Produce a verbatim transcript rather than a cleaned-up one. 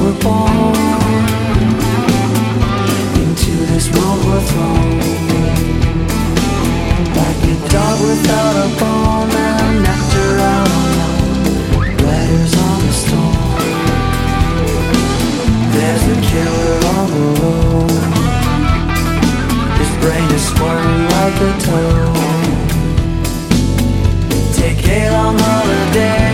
were born into this world we're thrown, like a dog without a bone and nectar out alone, letters on the stone. There's a killer on the road, his brain is squirming like a toad. Take a long holiday